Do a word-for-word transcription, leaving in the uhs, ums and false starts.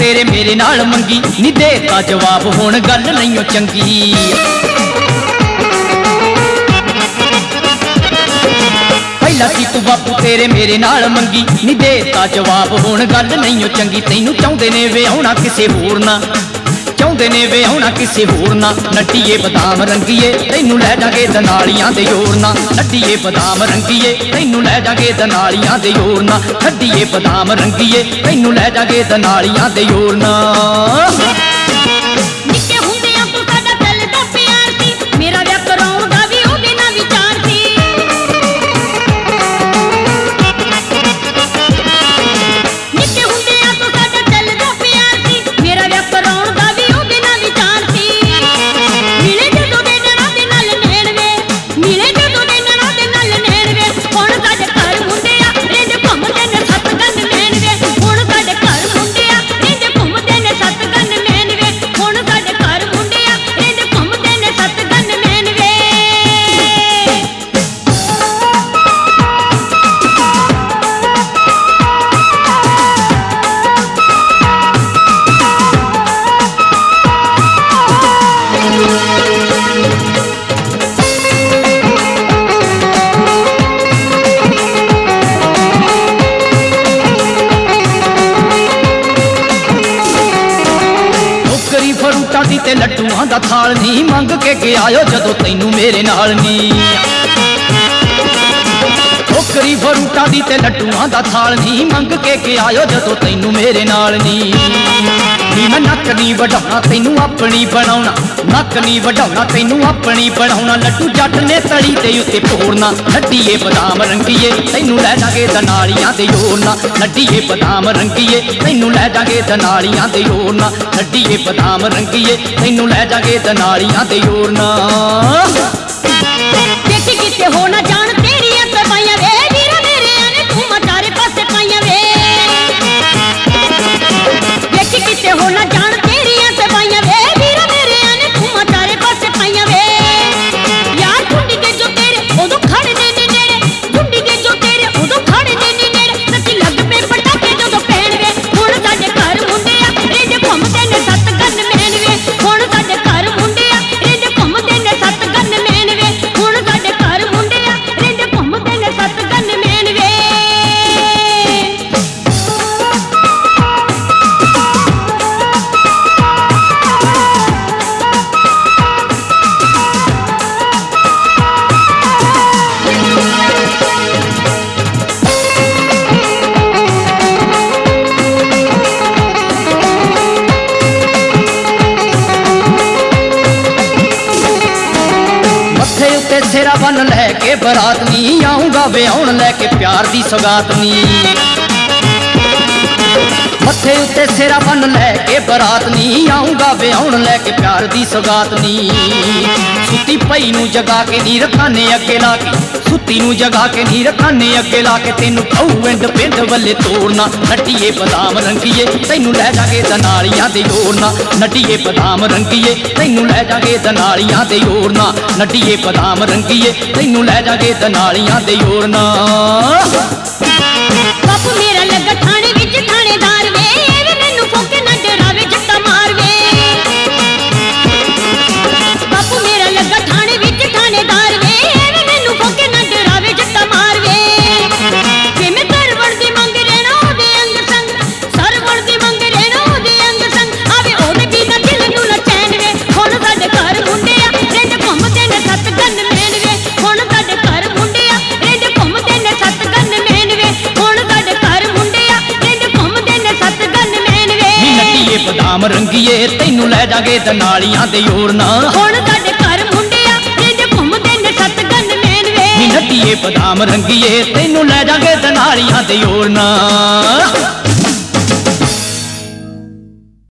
तेरे मेरे नाल मंगी नी देता जवाब हुण गल नहीं चंगी। पहला सी तू बापू तेरे मेरे नाल मंगी नी देता जवाब हुण गल नहीं चंगी। तैनू चाहुंदे ने विआहणा किसे होर ना, चाहुंदे ने विआहणा किसे होर ना। नट्टीए बदाम रंगीए तैनू लै जागे दनालियां दे योर ना। नट्टीए बदाम रंगीए तैनू लै जागे दनालियां दे योर ना। नट्टीए बदाम रंगीए तैनू लै जागे दनालियां दे योर ना। फरूटा दी ते लड्डूआं दा थाल नी मंग के गया जदों तैनू मेरे नाल नी। ठोकरी फरूटा दी ते लड्डूआं दा थाल नी मंग के गया जदों तैनू मेरे नाल नी। नी मैं नक नी वढाउणा तैनू अपनी बनाउणा, नक नी वढाउणा तैनू अपनी बनाउणा। लड्डू जट ने तली दे उत्ते भोरना। नट्टीए बदाम रंगीए तैनू लै जागे दनालियां दे योर ना। नट्टीए बदाम रंगीए तैनू लै जागे दनालियां दे योर ना। नट्टीए बदाम रंगीए तैनू लै जागे दनालियां दे योर ना। देखी किते हो ना जान तेरियां तरपाइयां वे वीरा मेरे आने तू मचारे पासे पाइयां वे। देखी किते हो ना जान तेरियां तरपाइयां वे वीरा मेरे आने तू मचारे पासे पाइयां वे। यार झुंडी के जो तेरे उदों खड़े ने नी नेड़े, झुंडी के जो तेरे उदों खड़े ने नी नेड़े। सच्ची लग पे पटाके जदों पैण वे हुण साडे घर मुंडे आ रेंदे घुमदे ने सत्त गन मैन वे। हुण साडे घर मुंडे आ रेंदे घुमदे ने सत्त गन मैन वे। हुण साडे घर मुंडे आ रेंदे घुमदे ने सत्त गन मैन वे। मत्थे उत्ते सिरा बन लैके बरात नी आऊंगा विआहण लैके प्यार दी सौगात नी। मत्थे उत्ते सिरा बन लैके बरात नी आऊंगा विआहण लैके प्यार दी सौगात नी। सुती पई नू जगा के नी रखाने अगे ला के, सुती नू जगा के नी रखाने अगे ला के। तैनू खाऊ विंड पिंड वल्ले तोड़ना। नट्टीए बदाम रंगीए तैनू लै जागे दनालियां दे योर ना। नट्टीए बदाम रंगीए तैनू लै जागे दनालियां दे योर ना। नट्टीए बदाम रंगीए तैनू लै जागे दनालियां दे योर ना। बापू मेरा लगा थाने विच थानेदार वे एवे मैनू फोके ना डरावे जट्टा मार वे। बापू मेरा लगा थाने विच थानेदार वे एवे मैनू फोके ना डरावे जट्टा मार वे। जे मैं सरवण दी मंग रहना ओदे अंग संग, सरवण दी मंग रहना ओदे अंग संग। आवे ओदे बिना दिल नू ना चैन वे। हुण साडे घर मुंडे आ रेंदे घुमदे ने सत्त गन मैन वे। हुण साडे घर मुंडे आ रेंदे घुमदे ने सत्त गन मैन वे। हुण साडे घर मुंडे आ रेंदे घुमदे ने सत्त गन मैन वे। नट्टीए बदाम रंगीए तैनू लै जागे दनालियां दे योर ना। हुण साडे घर मुंडे आ रेंदे घुमदे ने सत्त गन मैन वे। नट्टीए बदाम रंगीए तैनू लै जागे दनालियां दे योर ना।